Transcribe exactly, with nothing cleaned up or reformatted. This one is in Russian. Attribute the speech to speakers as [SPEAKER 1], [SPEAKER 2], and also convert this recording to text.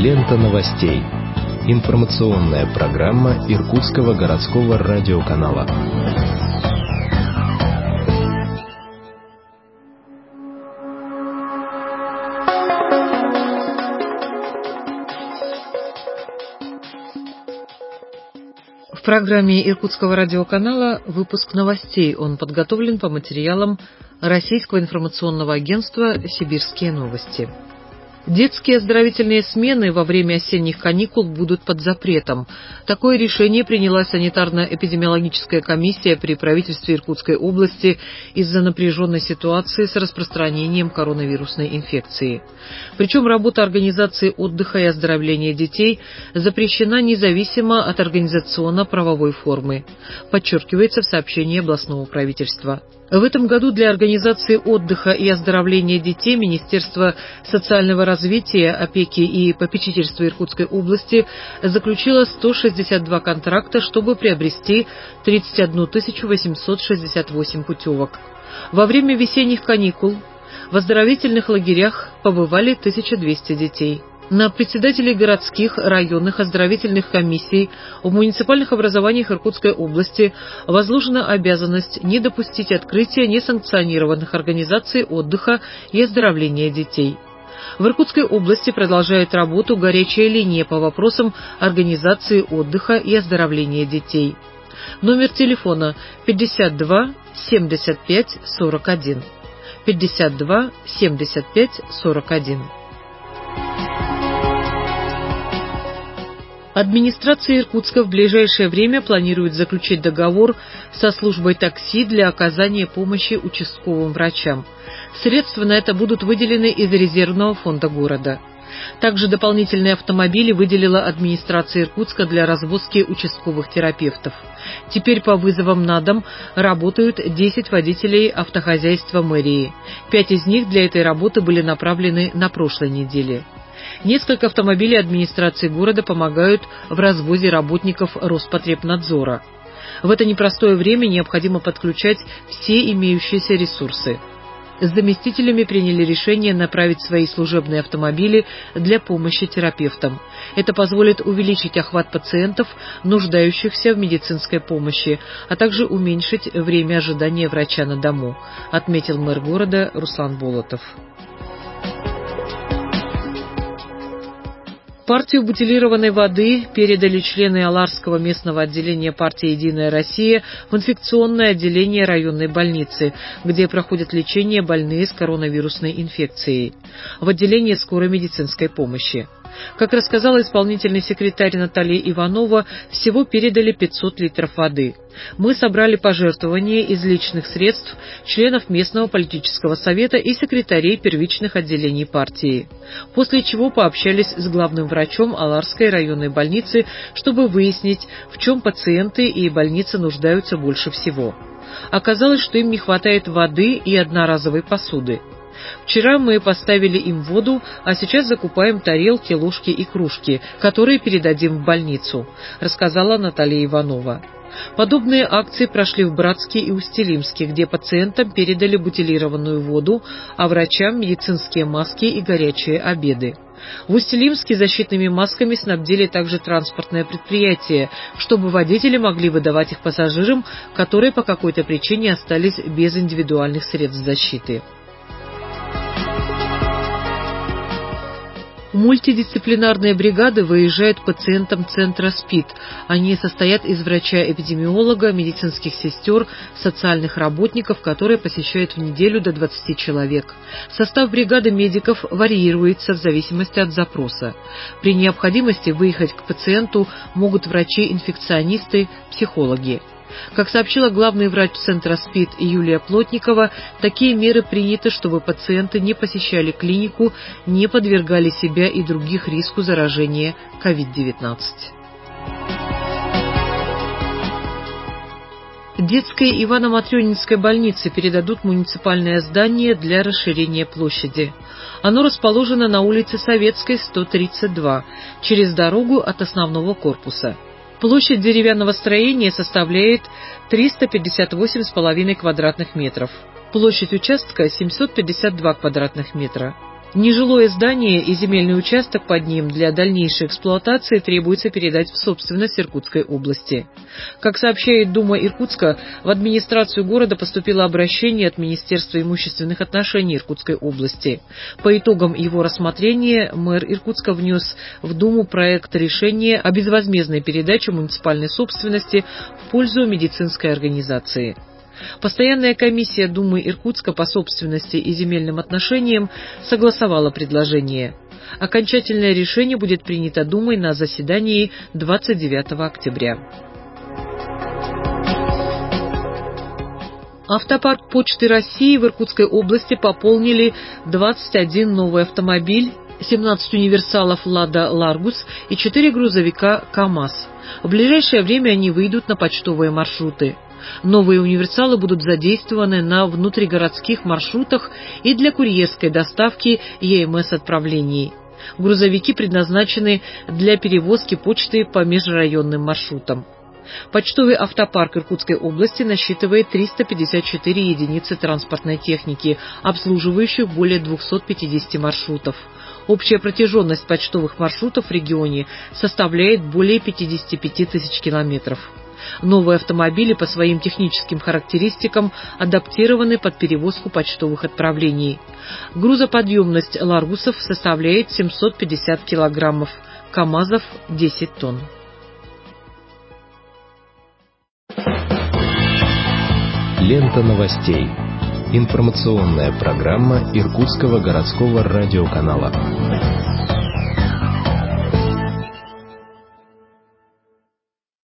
[SPEAKER 1] Лента новостей. Информационная программа Иркутского городского радиоканала.
[SPEAKER 2] В программе Иркутского радиоканала выпуск новостей. Он подготовлен по материалам Российского информационного агентства «Сибирские новости». Детские оздоровительные смены во время осенних каникул будут под запретом. Такое решение приняла санитарно-эпидемиологическая комиссия при правительстве Иркутской области из-за напряженной ситуации с распространением коронавирусной инфекции. Причем работа организации отдыха и оздоровления детей запрещена независимо от организационно-правовой формы, подчеркивается в сообщении областного правительства. В этом году для организации отдыха и оздоровления детей Министерство социального развития, опеки и попечительства Иркутской области заключило сто шестьдесят два контракта, чтобы приобрести тридцать одну тысячу восемьсот шестьдесят восемь путевок. Во время весенних каникул в оздоровительных лагерях побывали тысяча двести детей. На председателей городских, районных оздоровительных комиссий в муниципальных образованиях Иркутской области возложена обязанность не допустить открытия несанкционированных организаций отдыха и оздоровления детей. В Иркутской области продолжает работу горячая линия по вопросам организации отдыха и оздоровления детей. Номер телефона пятьдесят два семьдесят пять сорок один. пятьдесят два семьдесят пять сорок один. Администрация Иркутска в ближайшее время планирует заключить договор со службой такси для оказания помощи участковым врачам. Средства на это будут выделены из резервного фонда города. Также дополнительные автомобили выделила администрация Иркутска для развозки участковых терапевтов. Теперь по вызовам на дом работают десять водителей автохозяйства мэрии. Пять из них для этой работы были направлены на прошлой неделе. Несколько автомобилей администрации города помогают в развозе работников Роспотребнадзора. В это непростое время необходимо подключать все имеющиеся ресурсы. С заместителями приняли решение направить свои служебные автомобили для помощи терапевтам. Это позволит увеличить охват пациентов, нуждающихся в медицинской помощи, а также уменьшить время ожидания врача на дому, отметил мэр города Руслан Болотов. Партию бутилированной воды передали члены Аларского местного отделения партии «Единая Россия» в инфекционное отделение районной больницы, где проходят лечение больные с коронавирусной инфекцией, в отделении скорой медицинской помощи. Как рассказала исполнительный секретарь Наталья Иванова, всего передали пятьсот литров воды. Мы собрали пожертвования из личных средств членов местного политического совета и секретарей первичных отделений партии. После чего пообщались с главным врачом Аларской районной больницы, чтобы выяснить, в чем пациенты и больница нуждаются больше всего. Оказалось, что им не хватает воды и одноразовой посуды. Вчера мы поставили им воду, а сейчас закупаем тарелки, ложки и кружки, которые передадим в больницу, рассказала Наталья Иванова. Подобные акции прошли в Братске и Усть-Илимске, где пациентам передали бутилированную воду, а врачам медицинские маски и горячие обеды. В Усть-Илимске защитными масками снабдили также транспортное предприятие, чтобы водители могли выдавать их пассажирам, которые по какой-то причине остались без индивидуальных средств защиты. Мультидисциплинарные бригады выезжают к пациентам центра СПИД. Они состоят из врача-эпидемиолога, медицинских сестер, социальных работников, которые посещают в неделю до двадцати человек. Состав бригады медиков варьируется в зависимости от запроса. При необходимости выехать к пациенту могут врачи-инфекционисты, психологи. Как сообщила главный врач центра СПИД Юлия Плотникова, такие меры приняты, чтобы пациенты не посещали клинику, не подвергали себя и других риску заражения ковид девятнадцать. Детской Ивано-Матрёнинской больнице передадут муниципальное здание для расширения площади. Оно расположено на улице Советской, сто тридцать два, через дорогу от основного корпуса. Площадь деревянного строения составляет триста пятьдесят восемь с половиной квадратных метров. Площадь участка – семьсот пятьдесят два квадратных метра. Нежилое здание и земельный участок под ним для дальнейшей эксплуатации требуется передать в собственность Иркутской области. Как сообщает Дума Иркутска, в администрацию города поступило обращение от Министерства имущественных отношений Иркутской области. По итогам его рассмотрения мэр Иркутска внес в Думу проект решения о безвозмездной передаче муниципальной собственности в пользу медицинской организации. Постоянная комиссия Думы Иркутска по собственности и земельным отношениям согласовала предложение. Окончательное решение будет принято Думой на заседании двадцать девятого октября. Автопарк Почты России в Иркутской области пополнили двадцать один новый автомобиль, семнадцать универсалов «Лада Ларгус» и четыре грузовика «КамАЗ». В ближайшее время они выйдут на почтовые маршруты. Новые универсалы будут задействованы на внутригородских маршрутах и для курьерской доставки и эм эс-отправлений. Грузовики предназначены для перевозки почты по межрайонным маршрутам. Почтовый автопарк Иркутской области насчитывает триста пятьдесят четыре единицы транспортной техники, обслуживающих более двухсот пятидесяти маршрутов. Общая протяженность почтовых маршрутов в регионе составляет более пятидесяти пяти тысяч километров. Новые автомобили по своим техническим характеристикам адаптированы под перевозку почтовых отправлений. Грузоподъемность ларгусов составляет семьсот пятьдесят килограммов, КамАЗов – десять тонн.
[SPEAKER 1] Лента новостей. Информационная программа Иркутского городского радиоканала.